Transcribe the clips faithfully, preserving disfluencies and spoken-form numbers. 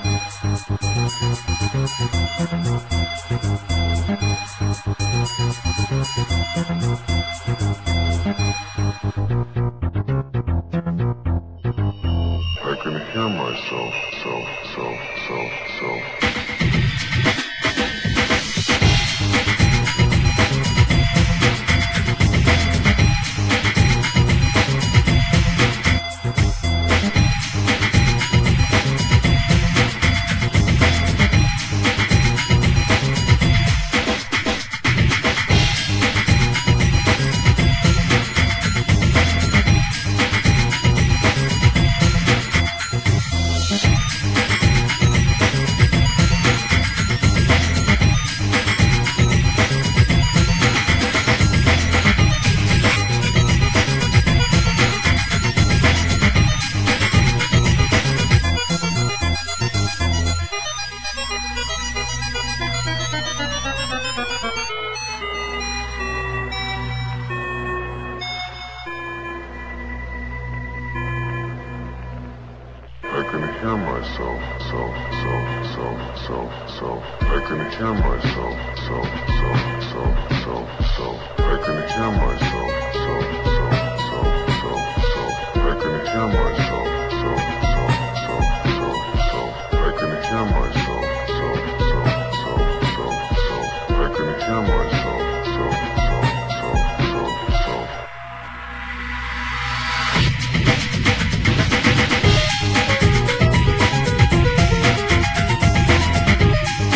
I can hear myself, so, so, so, so. I can hear myself, so, so, so, so, so. I can hear myself, so, so, so, so, so. I can hear myself, so, so, so, so, so. I can hear myself, so, so, so, so, so. I can hear myself, so, so, so, so, so. I can hear myself, so, so, so, so, so.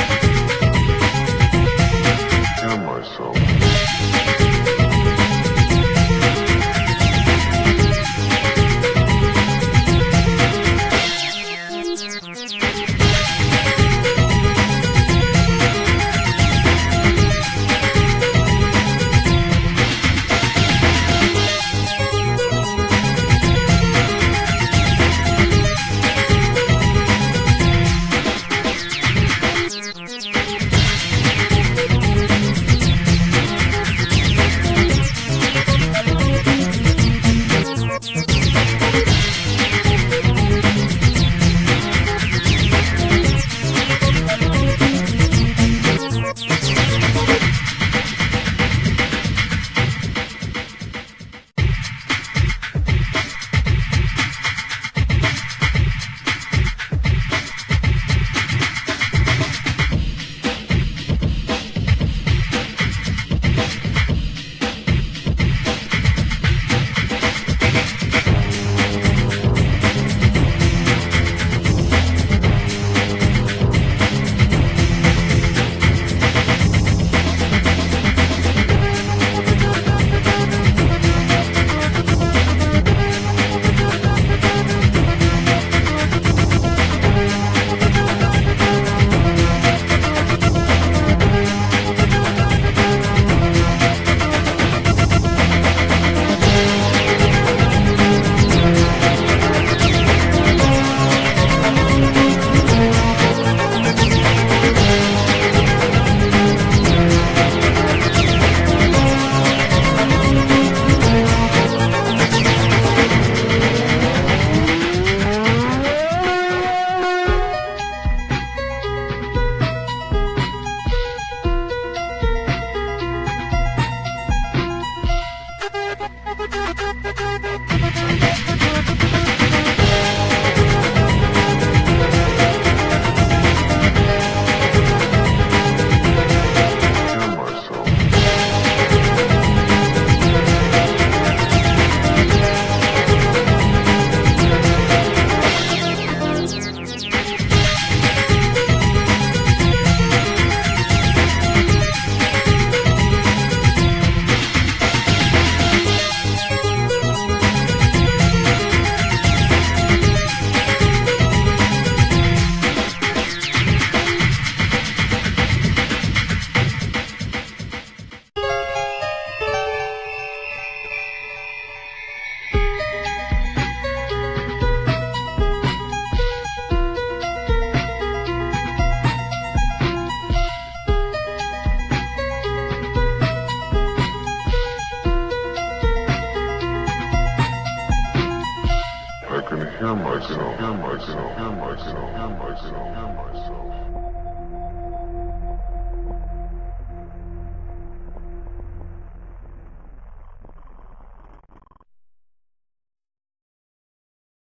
Hear myself. hear myself, hear myself, hear myself, hear myself, hear myself.